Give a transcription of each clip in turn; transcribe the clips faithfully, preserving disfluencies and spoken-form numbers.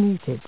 muted.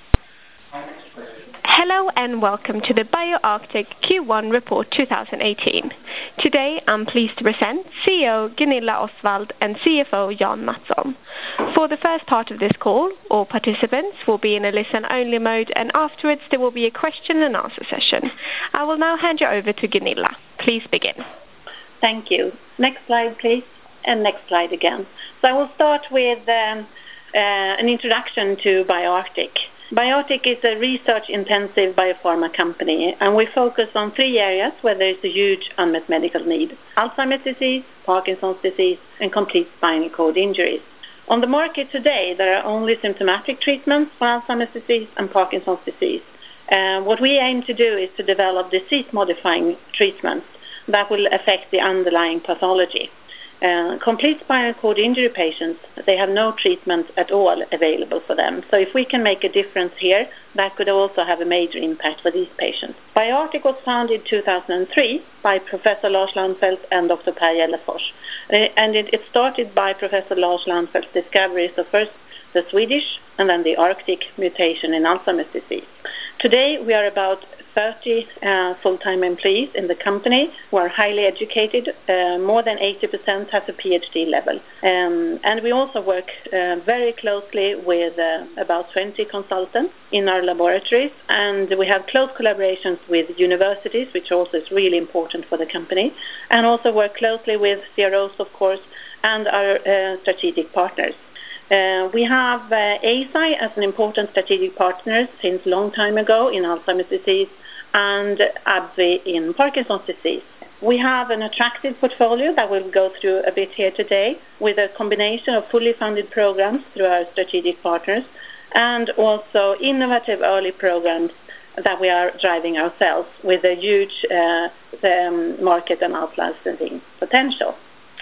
Hello and welcome to the BioArctic Q one Report twenty eighteen. Today I'm pleased to present C E O Gunilla Osswald and C F O Jan Mattsson. For the first part of this call, all participants will be in a listen-only mode, and afterwards there will be a question and answer session. I will now hand you over to Gunilla. Please begin. Thank you. Next slide, please. And next slide again. So I will start with um, uh, an introduction to BioArctic. BioArctic is a research-intensive biopharma company, and we focus on three areas where there is a huge unmet medical need: Alzheimer's disease, Parkinson's disease, and complete spinal cord injuries. On the market today, there are only symptomatic treatments for Alzheimer's disease and Parkinson's disease. Uh, what we aim to do is to develop disease-modifying treatments that will affect the underlying pathology. Uh, complete spinal cord injury patients, they have no treatment at all available for them. So if we can make a difference here, that could also have a major impact for these patients. BioArctic was founded in two thousand three by Professor Lars Lannfelt and Doctor Per Gällefors. Uh, and it, it started by Professor Lars Lannfelt's discoveries of first the Swedish and then the Arctic mutation in Alzheimer's disease. Today we are about thirty uh, full-time employees in the company who are highly educated. Uh, more than eighty percent has a PhD level. Um, and we also work uh, very closely with uh, about twenty consultants in our laboratories, and we have close collaborations with universities, which also is really important for the company, and also work closely with C R Os, of course, and our uh, strategic partners. Uh, we have uh, Eisai as an important strategic partner since a long time ago in Alzheimer's disease, and AbbVie in Parkinson's disease. We have an attractive portfolio that we'll go through a bit here today, with a combination of fully funded programs through our strategic partners and also innovative early programs that we are driving ourselves with a huge uh, um, market and out-licensing potential.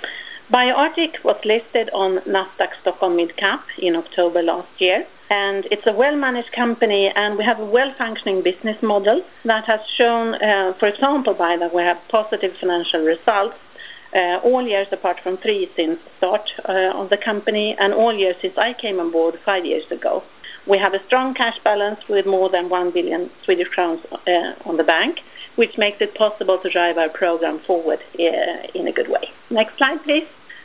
BioArctic was listed on Nasdaq Stockholm Mid Cap in October last year, and it's a well-managed company, and we have a well-functioning business model that has shown, uh, for example, by that we have positive financial results uh, all years apart from three since start uh, of the company, and all years since I came on board five years ago. We have a strong cash balance with more than one billion Swedish crowns uh, on the bank, which makes it possible to drive our program forward uh, in a good way. Next slide, please.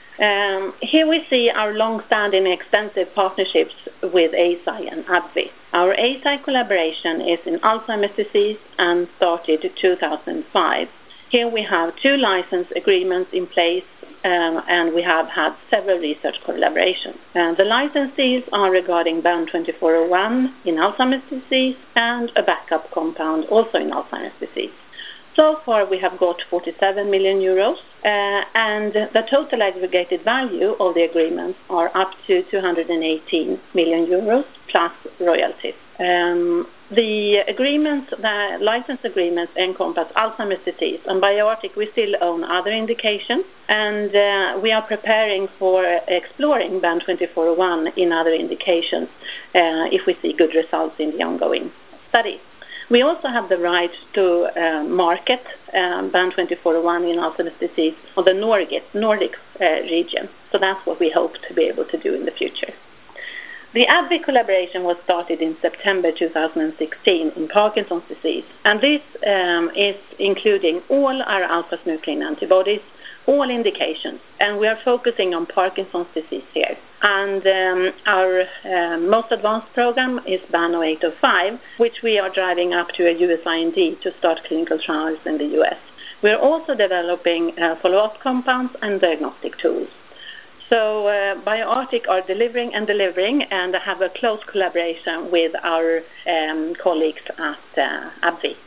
Um, here we see our long-standing extensive partnerships with Eisai and AbbVie. Our Eisai collaboration is in Alzheimer's disease and started in two thousand five. Here we have two license agreements in place, um, and we have had several research collaborations. Uh, the license deals are regarding B A N twenty-four oh one in Alzheimer's disease and a backup compound also in Alzheimer's disease. So far we have got forty-seven million euros, uh, and the total aggregated value of the agreements are up to two hundred eighteen million euros plus royalties. Um, the agreements, the license agreements encompass Alzheimer's disease, and BioArctic we still own other indications, and uh, we are preparing for exploring B A N twenty-four oh one in other indications uh, if we see good results in the ongoing study. We also have the right to uh, market um, B A N twenty-four oh one in Alzheimer's disease on the Nordic, Nordic uh, region. So that's what we hope to be able to do in the future. The AbbVie collaboration was started in September two thousand sixteen in Parkinson's disease. And this um, is including all our alpha-synuclein antibodies, all indications. And we are focusing on Parkinson's disease here. And um, our uh, most advanced program is B A N zero eight zero five, which we are driving up to a U S I N D to start clinical trials in the U S. We are also developing uh, follow-up compounds and diagnostic tools. So uh, BioArctic are delivering and delivering, and have a close collaboration with our um, colleagues at uh, AbbVie.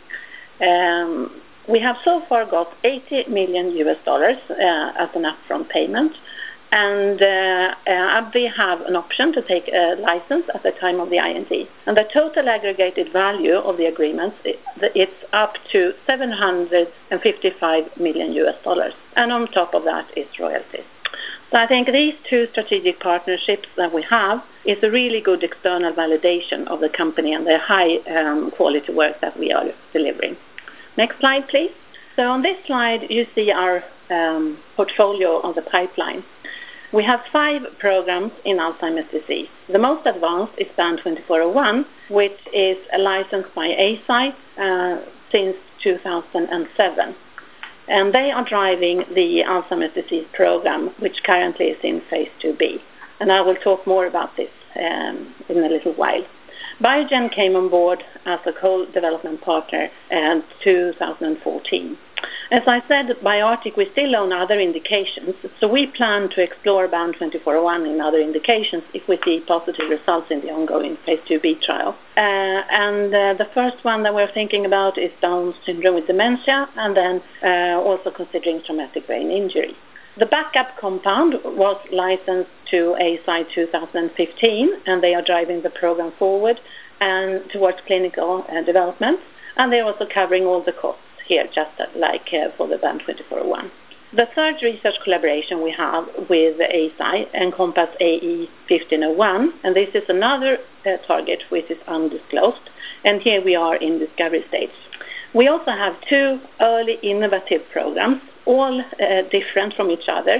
Um, we have so far got eighty million U S dollars uh, as an upfront payment. And uh, uh, AbbVie have an option to take a license at the time of the I N D. And the total aggregated value of the agreements, it, it's up to seven hundred fifty-five million U S dollars. And on top of that is royalties. So I think these two strategic partnerships that we have is a really good external validation of the company and the high um, quality work that we are delivering. Next slide, please. So on this slide, you see our um, portfolio of the pipeline. We have five programs in Alzheimer's disease. The most advanced is BAN twenty-four oh one, which is licensed by Eisai uh, since two thousand seven. And they are driving the Alzheimer's disease program, which currently is in phase two B. And I will talk more about this um, in a little while. Biogen came on board as a co-development partner in two thousand fourteen. As I said, BioArctic, we still own other indications, so we plan to explore BAN twenty-four oh one in other indications if we see positive results in the ongoing phase two B trial. Uh, and uh, the first one that we're thinking about is Down syndrome with dementia, and then uh, also considering traumatic brain injury. The backup compound was licensed to Eisai two thousand fifteen, and they are driving the program forward and towards clinical uh, development, and they're also covering all the costs here, just like uh, for the BAN twenty-four oh one. The third research collaboration we have with Eisai encompasses A E fifteen oh one, and this is another uh, target which is undisclosed, and here we are in discovery stage. We also have two early innovative programs, all uh, different from each other,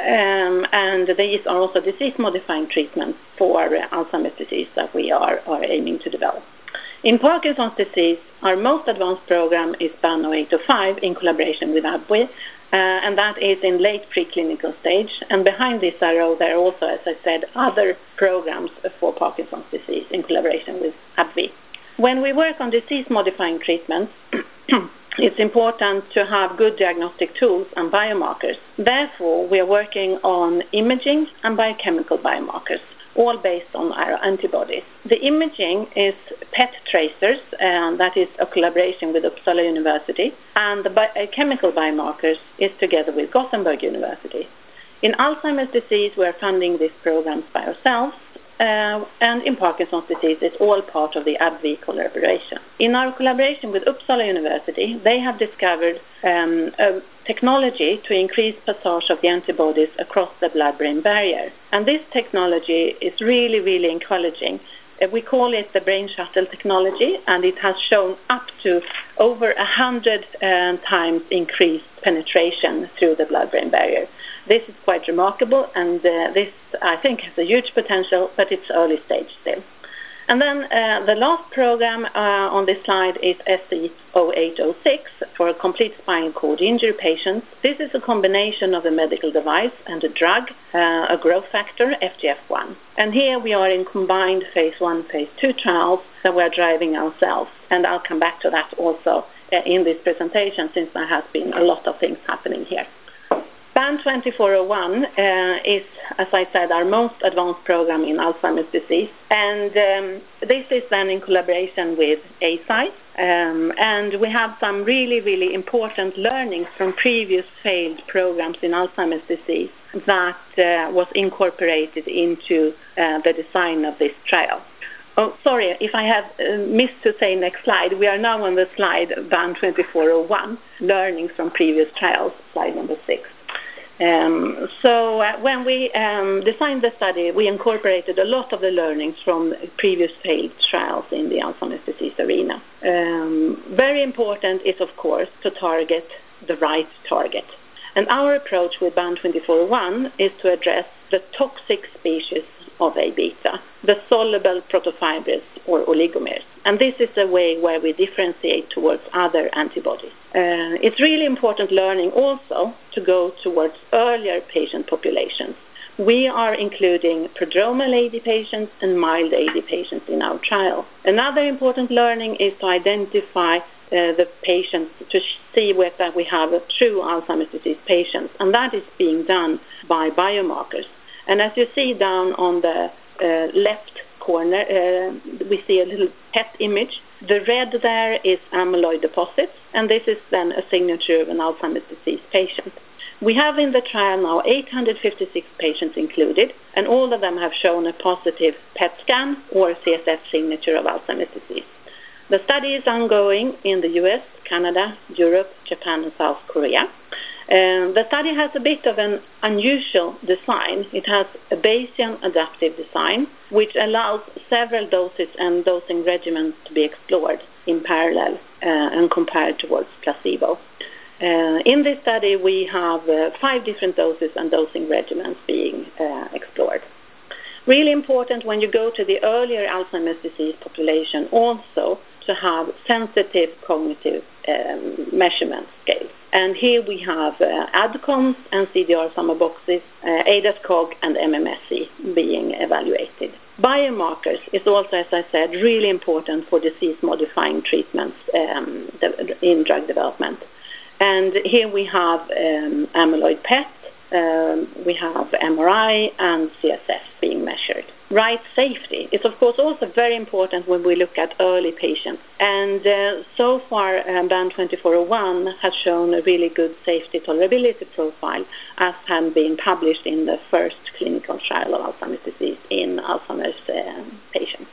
um, and these are also disease-modifying treatments for uh, Alzheimer's disease that we are, are aiming to develop. In Parkinson's disease, our most advanced program is BAN oh eight oh five in collaboration with AbbVie, uh, and that is in late preclinical stage. And behind this arrow, there are also, as I said, other programs for Parkinson's disease in collaboration with AbbVie. When we work on disease-modifying treatments, it's important to have good diagnostic tools and biomarkers. Therefore, we are working on imaging and biochemical biomarkers, all based on our antibodies. The imaging is P E T tracers, and that is a collaboration with Uppsala University, and the biochemical biomarkers is together with Gothenburg University. In Alzheimer's disease, we are funding these programs by ourselves, uh, and in Parkinson's disease, it's all part of the AbbVie collaboration. In our collaboration with Uppsala University, they have discovered um, a technology to increase passage of the antibodies across the blood-brain barrier. And this technology is really, really encouraging. Uh, we call it the brain shuttle technology, and it has shown up to over a hundred uh, times increased penetration through the blood-brain barrier. This is quite remarkable, and uh, this, I think, has a huge potential, but it's early stage still. And then uh, the last program uh, on this slide is S E oh eight oh six for complete spinal cord injury patients. This is a combination of a medical device and a drug, uh, a growth factor, F G F one. And here we are in combined phase one, phase two trials that we're driving ourselves. And I'll come back to that also uh, in this presentation, since there has been a lot of things happening here. BAN twenty-four oh one uh, is, as I said, our most advanced program in Alzheimer's disease, and um, this is then in collaboration with Eisai, um, and we have some really, really important learnings from previous failed programs in Alzheimer's disease that uh, was incorporated into uh, the design of this trial. Oh, sorry, if I have uh, missed to say next slide, we are now on the slide BAN twenty-four oh one, learnings from previous trials, slide number six. Um, so uh, when we um, designed the study, we incorporated a lot of the learnings from previous failed trials in the Alzheimer's disease arena. Um, very important is, of course, to target the right target. And our approach with BAN twenty-four oh one is to address the toxic species of A beta, the soluble protofibrils or oligomers. And this is a way where we differentiate towards other antibodies. Uh, it's really important learning also to go towards earlier patient populations. We are including prodromal A D patients and mild A D patients in our trial. Another important learning is to identify uh, the patients to see whether we have a true Alzheimer's disease patients, and that is being done by biomarkers. And as you see down on the uh, left corner, uh, we see a little P E T image. The red there is amyloid deposits, and this is then a signature of an Alzheimer's disease patient. We have in the trial now eight hundred fifty-six patients included, and all of them have shown a positive P E T scan or C S F signature of Alzheimer's disease. The study is ongoing in the U S, Canada, Europe, Japan, and South Korea. Um, the study has a bit of an unusual design. It has a Bayesian adaptive design, which allows several doses and dosing regimens to be explored in parallel uh, and compared towards placebo. Uh, in this study, we have uh, five different doses and dosing regimens being uh, explored. Really important when you go to the earlier Alzheimer's disease population also to have sensitive cognitive um, measurement scales. And here we have uh, A D C O M S and C D R Sum of Boxes, uh, A D A S-Cog and M M S E being evaluated. Biomarkers is also, as I said, really important for disease-modifying treatments um, in drug development. And here we have um, amyloid P E T, um, we have M R I and C S F being measured. Right safety is, of course, also very important when we look at early patients. And uh, so far, um, BAN twenty-four oh one has shown a really good safety tolerability profile, as has been published in the first clinical trial of Alzheimer's disease in Alzheimer's uh, patients.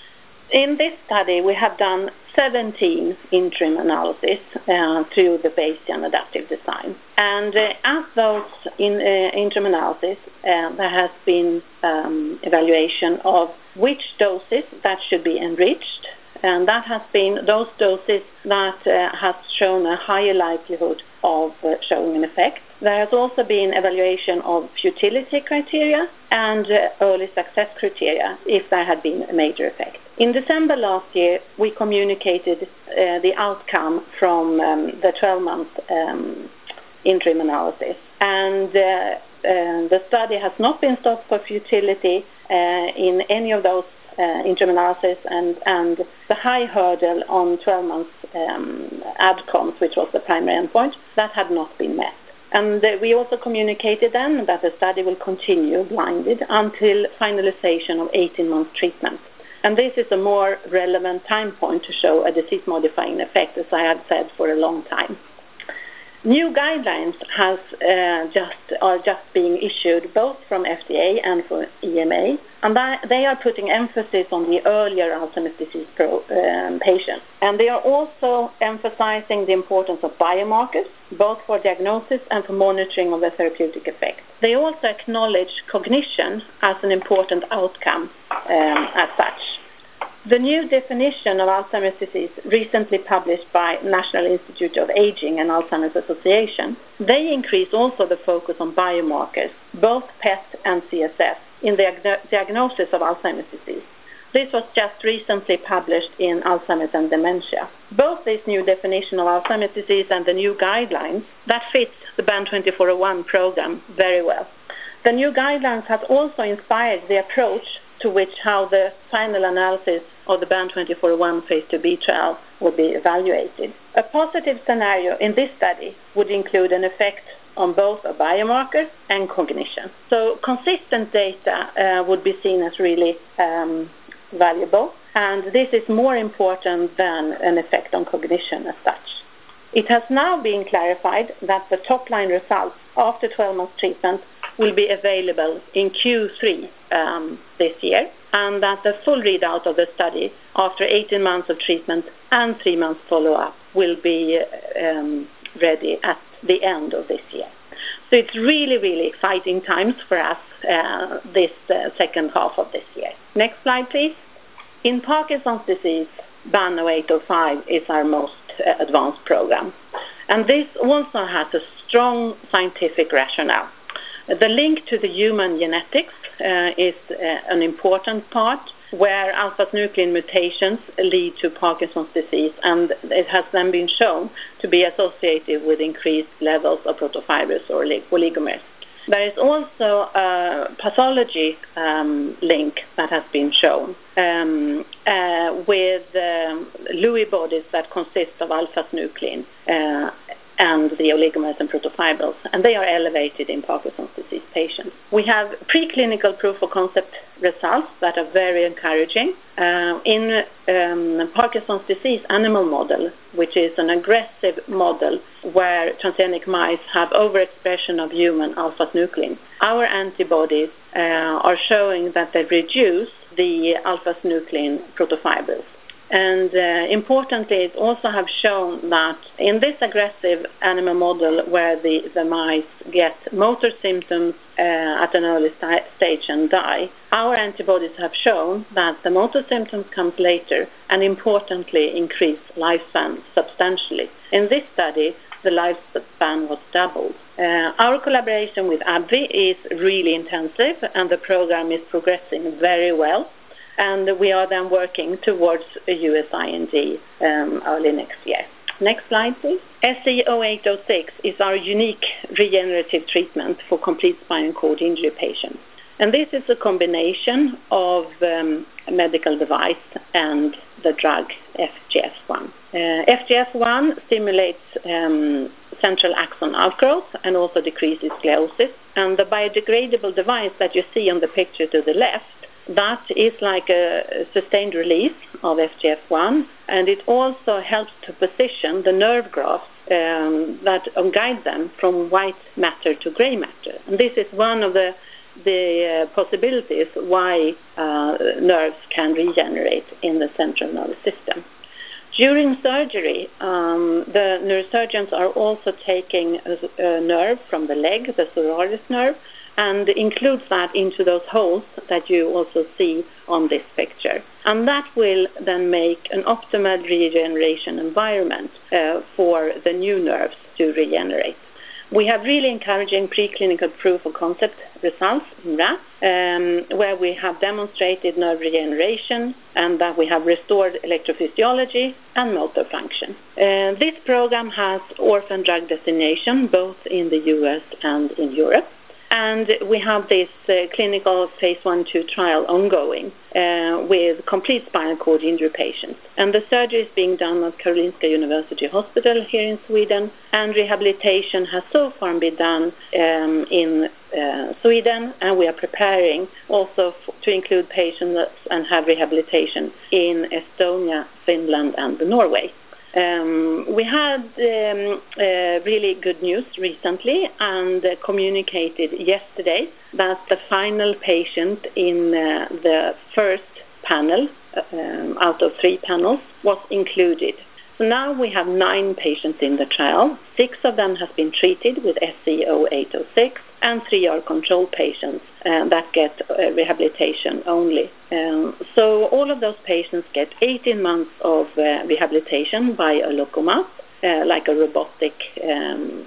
In this study, we have done seventeen interim analyses uh, through the Bayesian adaptive design. And uh, as those in, uh, interim analyses, uh, there has been um, evaluation of which doses that should be enriched, and that has been those doses that uh, have shown a higher likelihood of uh, showing an effect. There has also been evaluation of futility criteria and uh, early success criteria if there had been a major effect. In December last year, we communicated uh, the outcome from um, the twelve-month um, interim analysis. And uh, uh, the study has not been stopped for futility uh, in any of those uh, interim analysis, and, and the high hurdle on twelve months um, A D C O M S, which was the primary endpoint, that had not been met. And uh, we also communicated then that the study will continue blinded until finalization of eighteen month treatment. And this is a more relevant time point to show a disease-modifying effect, as I have said for a long time. New guidelines has uh, just are just being issued both from F D A and from E M A, and that, they are putting emphasis on the earlier Alzheimer's disease pro, um, patients. And they are also emphasizing the importance of biomarkers, both for diagnosis and for monitoring of the therapeutic effect. They also acknowledge cognition as an important outcome um, as such. The new definition of Alzheimer's disease, recently published by National Institute of Aging and Alzheimer's Association, they increase also the focus on biomarkers, both P E T and C S F, in the diagnosis of Alzheimer's disease. This was just recently published in Alzheimer's and Dementia. Both this new definition of Alzheimer's disease and the new guidelines, that fits the BAN twenty-four oh one program very well. The new guidelines have also inspired the approach to which how the final analysis of the BAN twenty-four oh one phase two B trial will be evaluated. A positive scenario in this study would include an effect on both a biomarker and cognition. So consistent data uh, would be seen as really um, valuable, and this is more important than an effect on cognition as such. It has now been clarified that the top-line results after twelve months treatment will be available in Q three um, this year, and that the full readout of the study after eighteen months of treatment and three months follow-up will be um, ready at the end of this year. So it's really, really exciting times for us uh, this uh, second half of this year. Next slide, please. In Parkinson's disease, BAN oh eight oh five is our most uh, advanced program. And this also has a strong scientific rationale. The link to the human genetics uh, is uh, an important part, where alpha-synuclein mutations lead to Parkinson's disease, and it has then been shown to be associated with increased levels of protofibrils or oligomers. There is also a pathology um, link that has been shown um, uh, with um, Lewy bodies that consist of alpha-synuclein uh, and the oligomers and protofibrils, and they are elevated in Parkinson's disease patients. We have preclinical proof of concept results that are very encouraging. Uh, in um, Parkinson's disease animal model, which is an aggressive model where transgenic mice have overexpression of human alpha-synuclein, our antibodies uh, are showing that they reduce the alpha-synuclein protofibrils. And uh, importantly, it also have shown that in this aggressive animal model where the, the mice get motor symptoms uh, at an early st- stage and die, our antibodies have shown that the motor symptoms comes later and importantly increase lifespan substantially. In this study, the lifespan was doubled. Uh, our collaboration with AbbVie is really intensive, and the program is progressing very well. And we are then working towards a U S I N D um, early next year. Next slide, please. S C zero eight zero six is our unique regenerative treatment for complete spinal cord injury patients. And this is a combination of um, a medical device and the drug F G F one. Uh, F G F one stimulates um, central axon outgrowth and also decreases sclerosis. And the biodegradable device that you see on the picture to the left, that is like a sustained release of F G F one, and it also helps to position the nerve grafts um, that um, guide them from white matter to gray matter. And this is one of the the uh, possibilities why uh, nerves can regenerate in the central nervous system. During surgery, um, the neurosurgeons are also taking a, a nerve from the leg, the serratus nerve, and includes that into those holes that you also see on this picture. And that will then make an optimal regeneration environment uh, for the new nerves to regenerate. We have really encouraging preclinical proof of concept results in rats, um, where we have demonstrated nerve regeneration and that we have restored electrophysiology and motor function. Uh, this program has orphan drug designation both in the U S and in Europe. And we have this uh, clinical phase one two trial ongoing uh, with complete spinal cord injury patients. And the surgery is being done at Karolinska University Hospital here in Sweden, and rehabilitation has so far been done um, in uh, Sweden, and we are preparing also f- to include patients and have rehabilitation in Estonia, Finland, and Norway. Um, we had um, uh, really good news recently and uh, communicated yesterday that the final patient in uh, the first panel uh, um, out of three panels was included. So now we have nine patients in the trial. Six of them have been treated with S C zero eight zero six and three are control patients uh, that get uh, rehabilitation only. Um, so all of those patients get eighteen months of uh, rehabilitation by a locomat, uh, like a robotic um,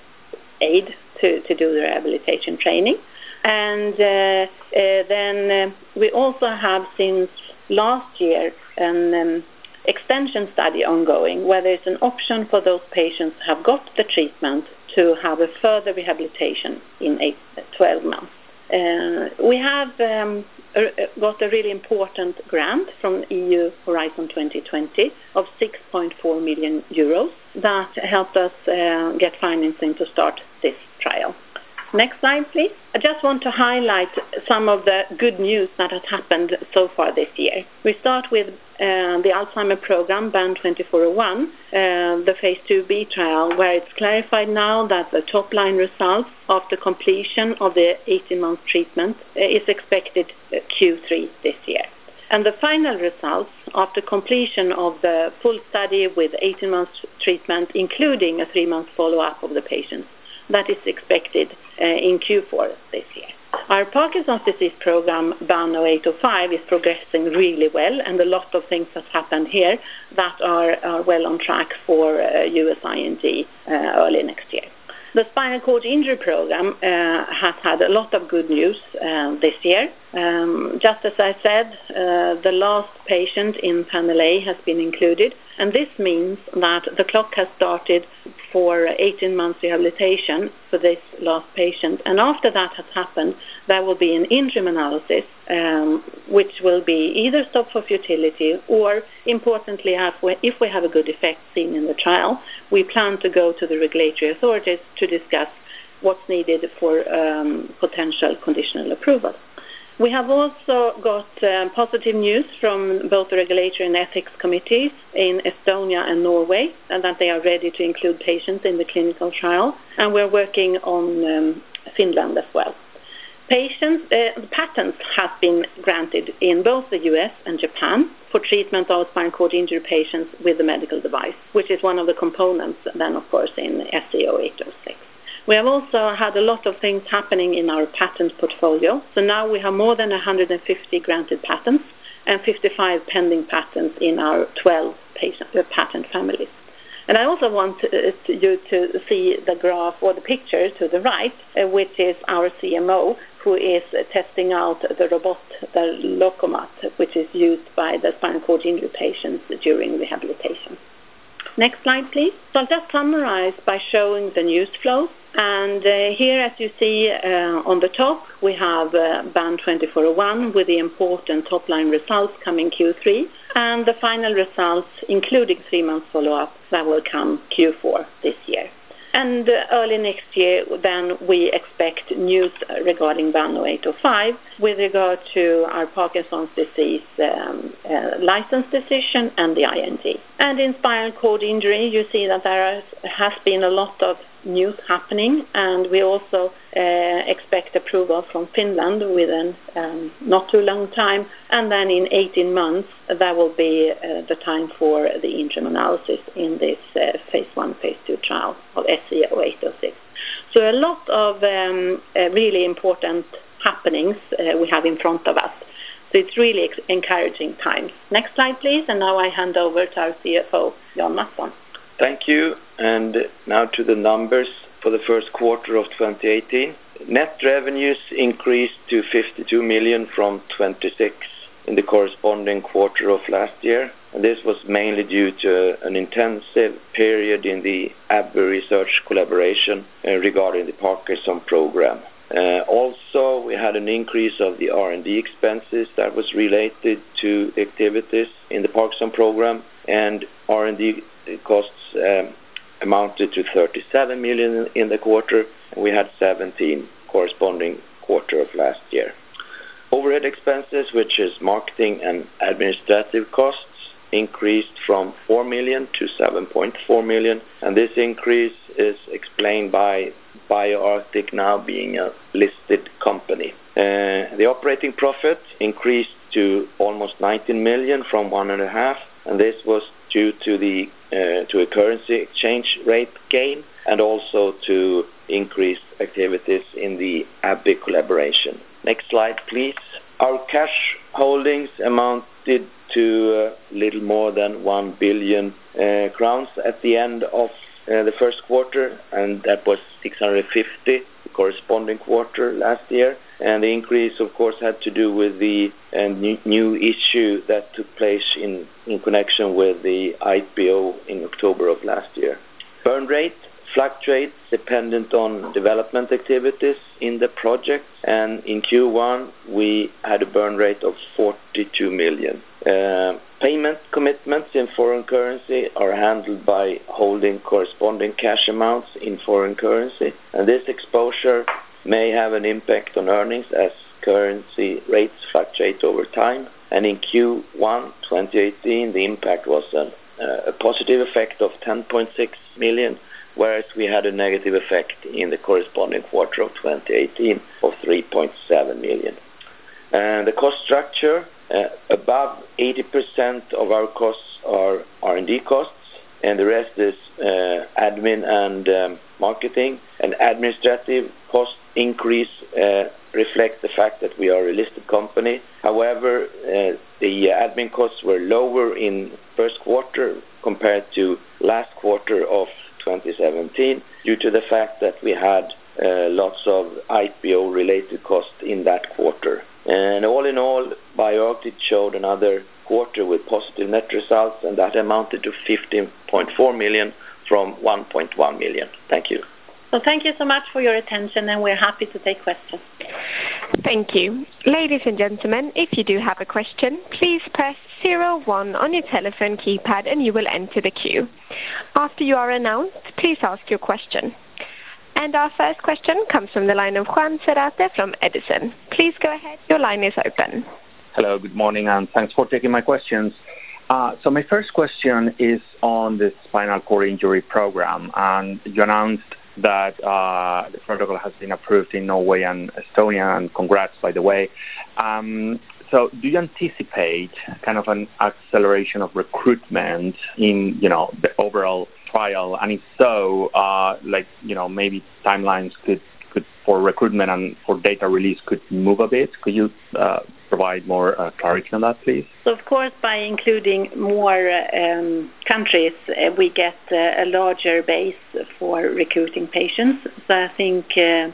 aid to, to do the rehabilitation training. And uh, uh, then uh, we also have since last year an um, extension study ongoing where there's an option for those patients who have got the treatment to have a further rehabilitation in eight, twelve months. Uh, we have um, a, got a really important grant from E U Horizon twenty twenty of six point four million euros that helped us uh, get financing to start this trial. Next slide, please. I just want to highlight some of the good news that has happened so far this year. We start with uh, the Alzheimer program, B A N twenty-four oh one, uh, the phase two B trial, where it's clarified now that the top-line results after completion of the eighteen-month treatment uh, is expected uh, Q three this year. And the final results after completion of the full study with eighteen months treatment, including a three-month follow-up of the patients, that is expected uh, in Q four this year. Our Parkinson's disease program, B A N zero eight zero five, is progressing really well, and a lot of things have happened here that are, are well on track for uh, U S I N D uh, early next year. The spinal cord injury program uh, has had a lot of good news uh, this year. Um, just as I said, uh, the last patient in panel A has been included, and this means that the clock has started for eighteen months rehabilitation for this last patient. And after that has happened, there will be an interim analysis, um, which will be either stop for futility or, importantly, if we, if we have a good effect seen in the trial, we plan to go to the regulatory authorities to discuss what's needed for um, potential conditional approval. We have also got um, positive news from both the regulatory and ethics committees in Estonia and Norway, and that they are ready to include patients in the clinical trial, and we're working on um, Finland as well. Patients, uh, patents have been granted in both the U S and Japan for treatment of spinal cord injury patients with the medical device, which is one of the components then, of course, in S C zero eight zero six. We have also had a lot of things happening in our patent portfolio. So now we have more than one hundred fifty granted patents and fifty-five pending patents in our twelve patient, uh, patent families. And I also want to, uh, to you to see the graph or the picture to the right, uh, which is our C M O, who is uh, testing out the robot, the Locomat, which is used by the spinal cord injury patients during rehabilitation. Next slide, please. So I'll just summarize by showing the news flow. And uh, here, as you see uh, on the top, we have uh, BAN twenty-four oh one with the important top-line results coming Q three, and the final results, including three-month follow-up, that will come Q four this year. And uh, early next year, then we expect news regarding BAN oh eight oh five with regard to our Parkinson's disease um, uh, license decision and the I N D. And in spinal cord injury, you see that there has been a lot of news happening, and we also uh, expect approval from Finland within um, not too long time, and then in eighteen months that will be uh, the time for the interim analysis in this uh, phase one, phase two trial of S C oh eight oh six. So a lot of um, uh, really important happenings uh, we have in front of us. So it's really ex- encouraging times. Next slide, please, and now I hand over to our C F O, Jan Mattsson. Thank you, and now to the numbers for the first quarter of twenty eighteen. Net revenues increased to fifty-two million from twenty-six in the corresponding quarter of last year, and this was mainly due to an intensive period in the A B B research collaboration uh, regarding the Parkinson program. Uh, also, we had an increase of the R and D expenses that was related to the activities in the Parkinson program, and R and D costs um, amounted to thirty-seven million in the quarter, and we had seventeen corresponding quarter of last year. Overhead expenses, which is marketing and administrative costs, increased from four million to seven point four million, and this increase is explained by BioArctic now being a listed company. Uh, the operating profit increased to almost nineteen million from one and a half, and this was due to the uh, to a currency exchange rate gain, and also to increased activities in the A B B collaboration. Next slide, please. Our cash holdings amounted to a little more than one billion uh, crowns at the end of uh, the first quarter, and that was six hundred fifty the corresponding quarter last year. And the increase, of course, had to do with the uh, new, new issue that took place in, in connection with the I P O in October of last year. Burn rate fluctuates dependent on development activities in the project, and in Q one we had a burn rate of forty-two million. Uh, payment commitments in foreign currency are handled by holding corresponding cash amounts in foreign currency, and this exposure may have an impact on earnings as currency rates fluctuate over time. And in Q one twenty eighteen the impact was an, uh, a positive effect of ten point six million, whereas we had a negative effect in the corresponding quarter of twenty eighteen of three point seven million. And the cost structure, uh, above eighty percent of our costs are R and D costs, and the rest is uh, admin and um, marketing. And administrative cost increase uh, reflects the fact that we are a listed company. However, uh, the admin costs were lower in first quarter compared to last quarter of twenty seventeen due to the fact that we had uh, lots of I P O related costs in that quarter. And all in all, BioArctic showed another quarter with positive net results, and that amounted to fifteen point four million from one point one million. Thank you. So thank you so much for your attention, and we're happy to take questions. Thank you. Ladies and gentlemen, if you do have a question, please press zero one on your telephone keypad and you will enter the queue. After you are announced, please ask your question. And our first question comes from the line of Juan Cerate from Edison. Please go ahead. Your line is open. Hello, good morning, and thanks for taking my questions. Uh, so my first question is on the spinal cord injury program, and you announced that uh, the protocol has been approved in Norway and Estonia, and congrats, by the way. Um, so do you anticipate kind of an acceleration of recruitment in, you know, the overall trial? And if so, uh, like, you know, maybe timelines could, could for recruitment and for data release could move a bit? Could you uh, provide more uh, clarity on that, please? So, of course, by including more um, countries, uh, we get uh, a larger base for recruiting patients. So I think uh,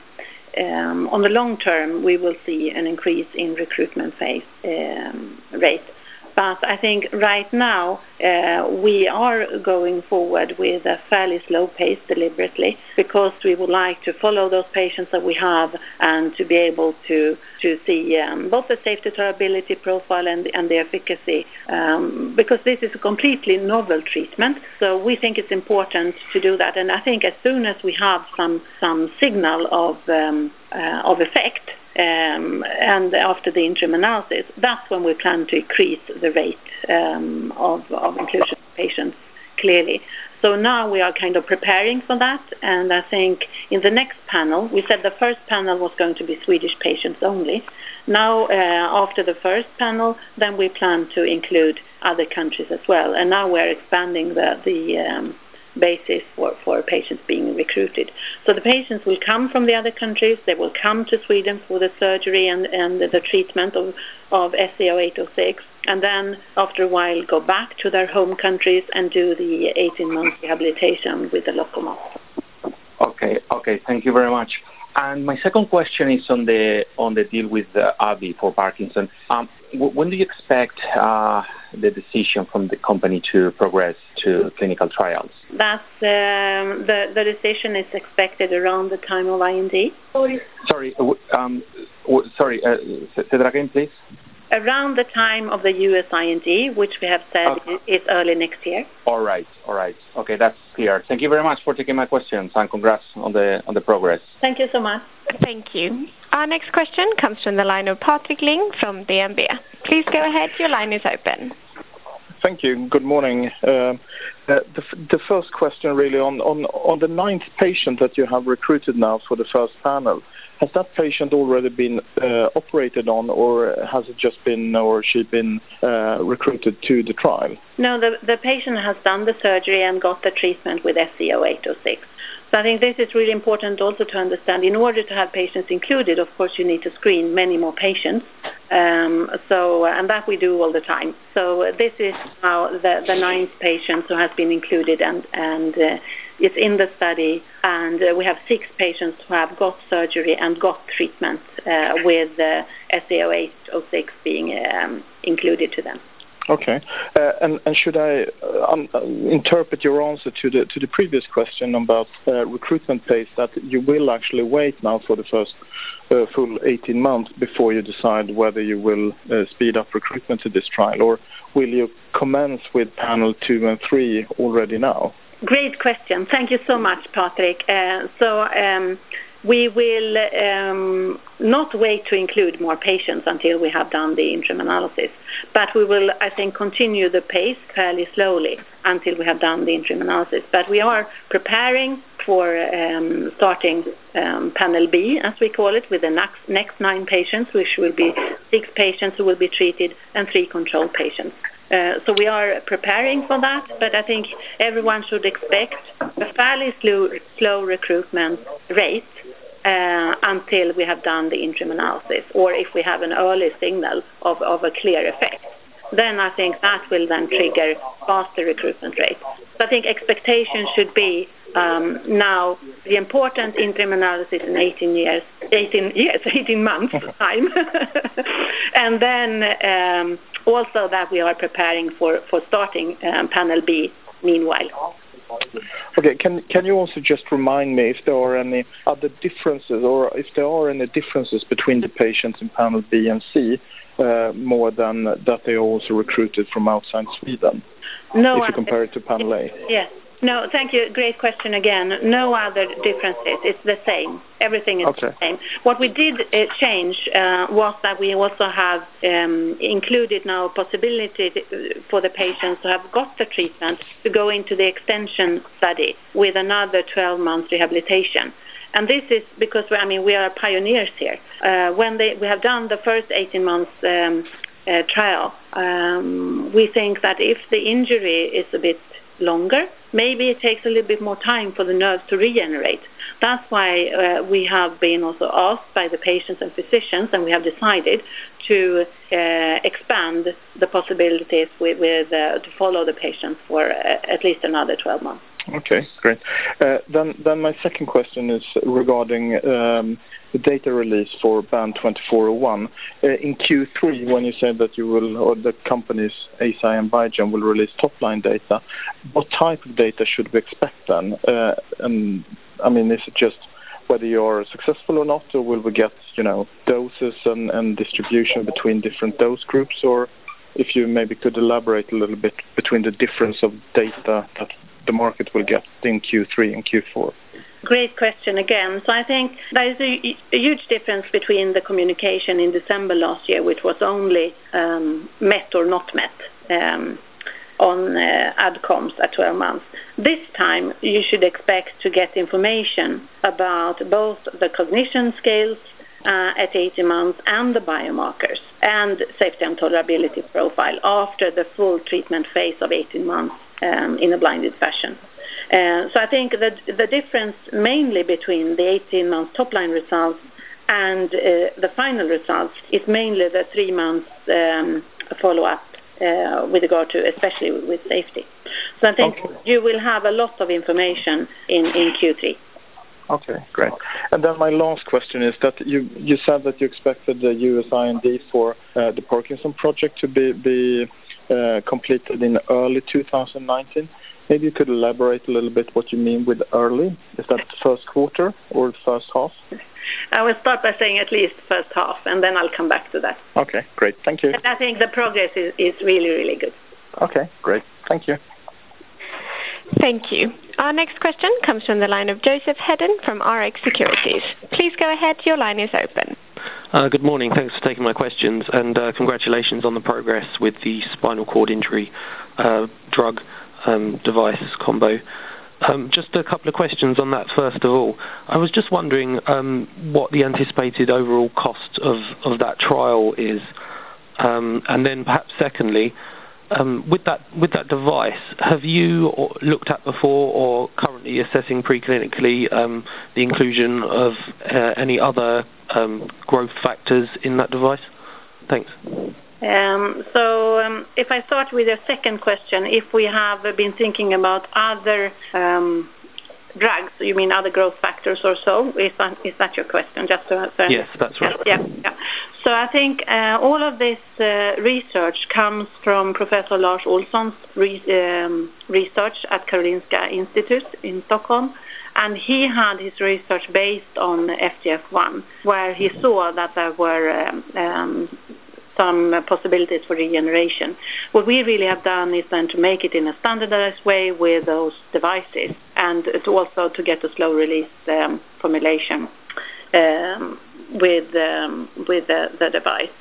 um, on the long term, we will see an increase in recruitment phase um, rate. But I think right now uh, we are going forward with a fairly slow pace deliberately, because we would like to follow those patients that we have and to be able to to see um, both the safety tolerability profile and, and the efficacy, um, because this is a completely novel treatment. So we think it's important to do that. And I think as soon as we have some some signal of um, uh, of effect, Um, and after the interim analysis, that's when we plan to increase the rate um, of, of inclusion of patients clearly. So now we are kind of preparing for that, and I think in the next panel, we said the first panel was going to be Swedish patients only. Now, uh, after the first panel, then we plan to include other countries as well, and now we're expanding the, the um, basis for, for patients being recruited. So the patients will come from the other countries, they will come to Sweden for the surgery and, and the treatment of, of S C O eight oh six, and then after a while go back to their home countries and do the eighteen month rehabilitation with the Lokomat. Okay, okay, thank you very much. And my second question is on the on the deal with uh, AbbVie for Parkinson. Um, w- when do you expect uh, the decision from the company to progress to clinical trials? That's um, the the decision is expected around the time of I N D. Sorry, uh, um, w- sorry, uh, say that again, please. Around the time of the U S I N D, which we have said okay. is early next year. All right, all right. Okay, that's clear. Thank you very much for taking my questions, and congrats on the on the progress. Thank you so much. Thank you. Our next question comes from the line of Patrik Ling from D N B. Please go ahead. Your line is open. Thank you. Good morning. Uh, uh, the, the first question really on, on, on the ninth patient that you have recruited now for the first panel. Has that patient already been uh, operated on, or has it just been, or she been uh, recruited to the trial? No, the, the patient has done the surgery and got the treatment with S C O eight oh six. So I think this is really important also to understand. In order to have patients included, of course, you need to screen many more patients. Um, so, and that we do all the time. So this is now the, the ninth patient who has been included, and, and uh, it's in the study. And uh, we have six patients who have got surgery and got treatment uh, with uh, S C O eight oh six being um, included to them. Okay, uh, and and should I uh, um, interpret your answer to the to the previous question about uh, recruitment pace, that you will actually wait now for the first uh, full eighteen months before you decide whether you will uh, speed up recruitment to this trial, or will you commence with panel two and three already now? Great question. Thank you so much, Patrik. Uh, so. Um, We will um, not wait to include more patients until we have done the interim analysis, but we will, I think, continue the pace fairly slowly until we have done the interim analysis. But we are preparing for um, starting um, panel B, as we call it, with the next, next nine patients, which will be six patients who will be treated and three control patients. Uh, so we are preparing for that, but I think everyone should expect a fairly slow, slow recruitment rate uh, until we have done the interim analysis, or if we have an early signal of, of a clear effect. Then I think that will then trigger faster recruitment rate. So I think expectation should be um, now the important interim analysis in eighteen years, eighteen years, eighteen months time, and then um, also that we are preparing for for starting um, panel B meanwhile. Okay, can can you also just remind me if there are any other differences, or if there are any differences between the patients in panel B and C, uh, more than that they are also recruited from outside Sweden? No, if you compare it to panel A. Yes. No, thank you. Great question again. No other differences. It's the same. Everything is okay. the same. What we did uh, change uh, was that we also have um, included now a possibility for the patients who have got the treatment to go into the extension study with another twelve month rehabilitation. And this is because, I mean, we are pioneers here. Uh, when they, we have done the first eighteen months um, uh, trial, um, we think that if the injury is a bit longer. Maybe it takes a little bit more time for the nerves to regenerate. That's why uh, we have been also asked by the patients and physicians, and we have decided to uh, expand the possibilities with, with uh, to follow the patients for uh, at least another twelve months. Okay, great. Uh, then, then my second question is regarding um, the data release for BAN twenty-four oh one. Uh, in Q three, when you said that you will, or the companies Eisai and Biogen will release top-line data, what type of data should we expect then? Uh, and I mean, is it just whether you're successful or not, or will we get, you know, doses and, and distribution between different dose groups, or if you maybe could elaborate a little bit between the difference of data that the market will get in Q three and Q four? Great question again. So I think there is a, a huge difference between the communication in December last year, which was only um, met or not met um, on uh, ADCOMs at twelve months. This time you should expect to get information about both the cognition scales uh, at eighteen months and the biomarkers and safety and tolerability profile after the full treatment phase of eighteen months um, in a blinded fashion. Uh, so I think that the difference mainly between the eighteen months top-line results and uh, the final results is mainly the three months um, follow-up uh, with regard to, especially with safety. So I think okay. you will have a lot of information in, in Q three. Okay, great. And then my last question is that you, you said that you expected the U S I N D for uh, the Parkinson project to be, be uh, completed in early two thousand nineteen. Maybe you could elaborate a little bit what you mean with early. Is that the first quarter or the first half? I will start by saying at least first half, and then I'll come back to that. Okay, great. Thank you. And I think the progress is, is really, really good. Okay, great. Thank you. Thank you. Our next question comes from the line of Joseph Hedden from R X Securities. Please go ahead. Your line is open. Uh, good morning. Thanks for taking my questions, and uh, congratulations on the progress with the spinal cord injury uh, drug um, device combo. Um, just a couple of questions on that first of all. I was just wondering um, what the anticipated overall cost of, of that trial is, um, and then perhaps secondly, Um, with that with that device, have you looked at before or currently assessing preclinically um, the inclusion of uh, any other um, growth factors in that device? Thanks. Um, so um, if I start with the second question, if we have been thinking about other um, drugs, you mean other growth factors or so? Is that, is that your question? Just to, to yes, that's right. Yeah, yeah. So I think uh, all of this uh, research comes from Professor Lars Olsson's re- um, research at Karolinska Institute in Stockholm. And he had his research based on F G F one, where he saw that there were um, um, some possibilities for regeneration. What we really have done is then to make it in a standardized way with those devices, and to also to get a slow release um, formulation um, with um, with the, the device.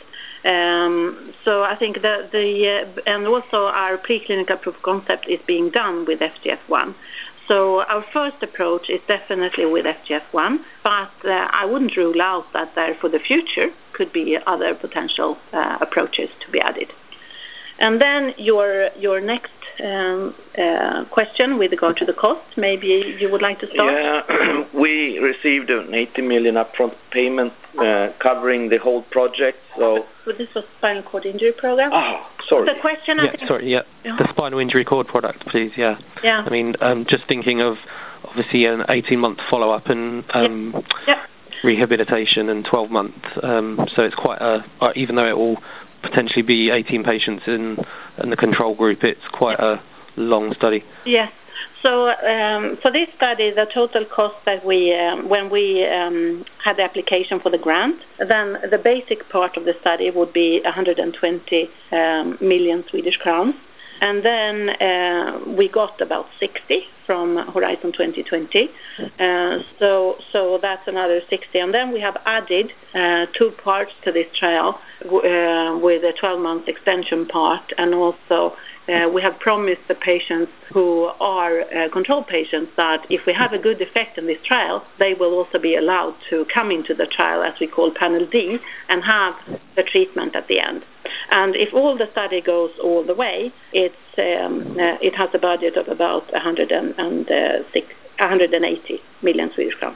Um, so I think the the uh, and also our preclinical proof of concept is being done with F G F one. So our first approach is definitely with F G F one, but uh, I wouldn't rule out that there for the future could be other potential uh, approaches to be added. And then your your next um, uh, question with regard to the cost, maybe you would like to start? Yeah, we received an eighty million upfront payment uh, covering the whole project. So well, this was spinal cord injury program. Oh, sorry. The question, yeah, I think, sorry, yeah. yeah, the spinal injury cord product, please. Yeah. Yeah. I mean, um, just thinking of obviously an eighteen month follow up and um, yeah. Yeah. rehabilitation and twelve months. Um, so it's quite a uh, even though it will potentially be eighteen patients in, in the control group, it's quite a long study. Yes. So um, for this study, the total cost that we, um, when we um, had the application for the grant, then the basic part of the study would be one hundred twenty um, million Swedish crowns. And then uh, we got about sixty from Horizon twenty twenty. Uh, so so that's another sixty. And then we have added uh, two parts to this trial uh, with a twelve month extension part and also uh, we have promised the patients who are uh, control patients that if we have a good effect in this trial, they will also be allowed to come into the trial, as we call Panel D, and have the treatment at the end. And if all the study goes all the way, it's um, uh, it has a budget of about one hundred eighty million Swedish crowns.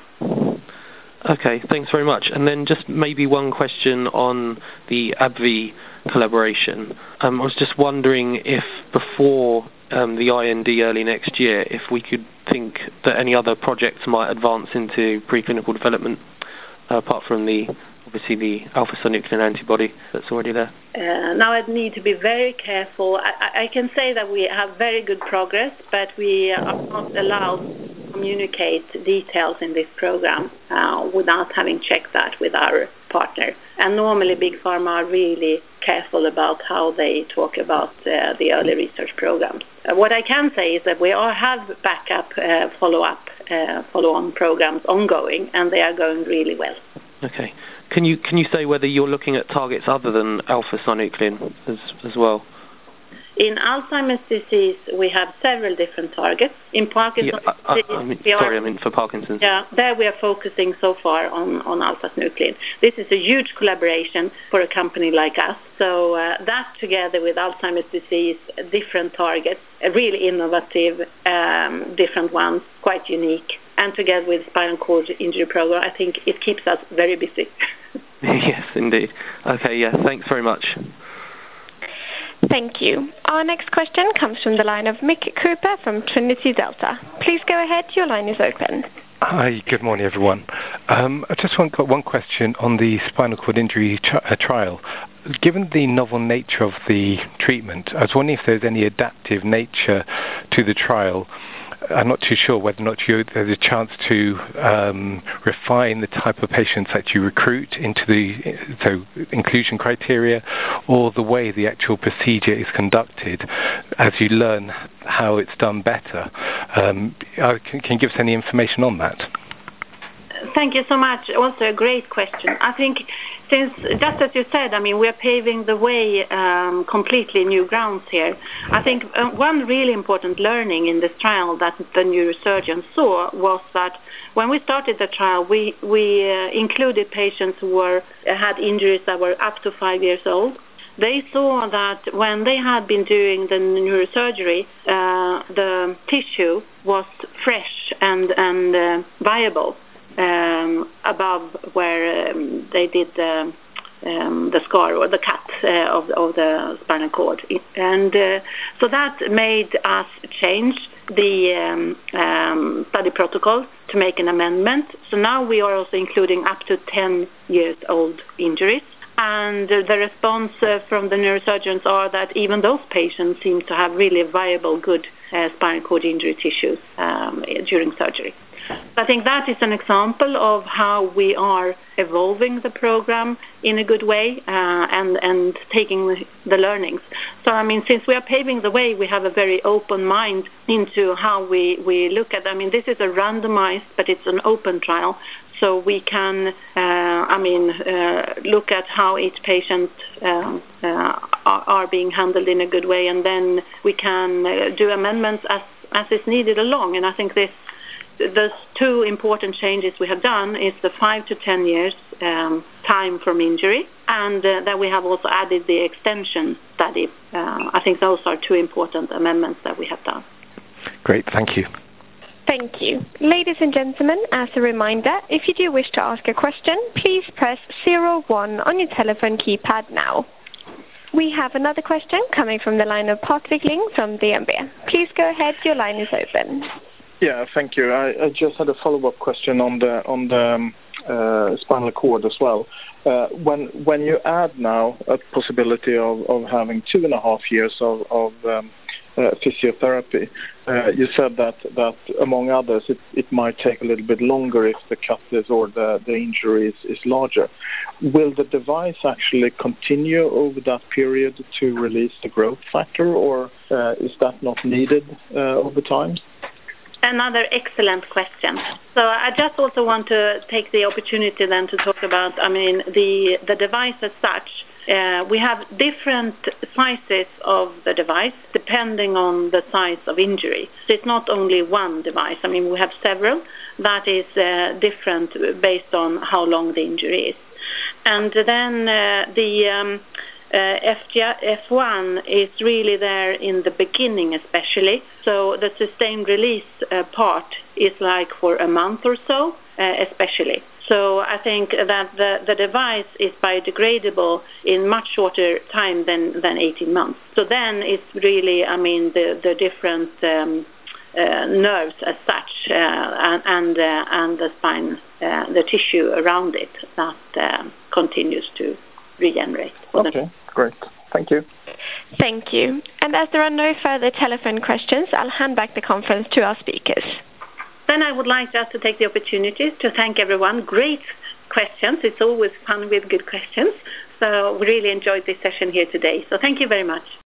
Okay, thanks very much. And then just maybe one question on the AbbVie collaboration. Um, I was just wondering if before um, the I N D early next year, if we could think that any other projects might advance into preclinical development, uh, apart from the obviously the alpha-synuclein antibody that's already there. Uh, now I need to be very careful. I, I can say that we have very good progress, but we are not allowed to communicate details in this program uh, without having checked that with our partner. And normally Big Pharma are really careful about how they talk about uh, the early research programs. Uh, what I can say is that we all have backup uh, follow-up, uh, follow-on programs ongoing, and they are going really well. Okay. Can you can you say whether you're looking at targets other than alpha-synuclein as as well? In Alzheimer's disease, we have several different targets. In Parkinson's yeah, I, disease, I mean, we sorry, are, I mean for Parkinson's. Yeah, there we are focusing so far on, on alpha-synuclein. This is a huge collaboration for a company like us. So uh, that together with Alzheimer's disease, different targets, really innovative, um, different ones, quite unique. And together with spinal cord injury program, I think it keeps us very busy. Yes, indeed. Okay, yeah, thanks very much. Thank you. Our next question comes from the line of Mick Cooper from Trinity Delta. Please go ahead, your line is open. Hi, good morning everyone. Um, I just want, got one question on the spinal cord injury tri- uh, trial. Given the novel nature of the treatment, I was wondering if there's any adaptive nature to the trial. I'm not too sure whether or not you, there's a chance to um, refine the type of patients that you recruit into the so inclusion criteria, or the way the actual procedure is conducted as you learn how it's done better. Um, can, can you give us any information on that? Thank you so much. Also a great question. I think since, just as you said, I mean, we're paving the way, um, completely new grounds here. I think uh, one really important learning in this trial that the neurosurgeon saw was that when we started the trial, we, we uh, included patients who were uh, had injuries that were up to five years old. They saw that when they had been doing the neurosurgery, uh, the tissue was fresh and, and uh, viable. Um, above where um, they did the, um, the scar or the cut uh, of, of the spinal cord. And uh, so that made us change the um, um, study protocol to make an amendment. So now we are also including up to ten years old injuries. And uh, the response uh, from the neurosurgeons are that even those patients seem to have really viable, good uh, spinal cord injury tissues um, during surgery. I think that is an example of how we are evolving the program in a good way uh, and, and taking the learnings. So, I mean, since we are paving the way, we have a very open mind into how we, we look at, I mean, this is a randomized, but it's an open trial. So we can, uh, I mean, uh, look at how each patient uh, uh, are, are being handled in a good way, and then we can uh, do amendments as, as is needed along. And I think this the two important changes we have done is the five to ten years um, time from injury, and uh, that we have also added the extension study. Uh, I think those are two important amendments that we have done. Great, thank you. Thank you. Ladies and gentlemen, as a reminder, if you do wish to ask a question, please press zero one on your telephone keypad now. We have another question coming from the line of Patrik Ling from D N B. Please go ahead, your line is open. Yeah, thank you. I, I just had a follow-up question on the on the um, uh, spinal cord as well. Uh, when when you add now a possibility of, of having two and a half years of, of um, uh, physiotherapy, uh, you said that, that among others it, it might take a little bit longer if the cut is or the, the injury is, is larger. Will the device actually continue over that period to release the growth factor, or uh, is that not needed uh, over time? Another excellent question. So I just also want to take the opportunity then to talk about, I mean, the, the device as such Uh, we have different sizes of the device depending on the size of injury. So it's not only one device. I mean, we have several that is uh, different based on how long the injury is. And then uh, the um, uh, F one is really there in the beginning especially. So the sustained release uh, part is like for a month or so uh, especially. So I think that the, the device is biodegradable in much shorter time than, than eighteen months. So then it's really, I mean, the, the different um, uh, nerves as such uh, and, and, uh, and the spine, uh, the tissue around it that uh, continues to regenerate. Okay, great. Thank you. Thank you. And as there are no further telephone questions, I'll hand back the conference to our speakers. Then I would like just to take the opportunity to thank everyone. Great questions. It's always fun with good questions. So we really enjoyed this session here today. So thank you very much.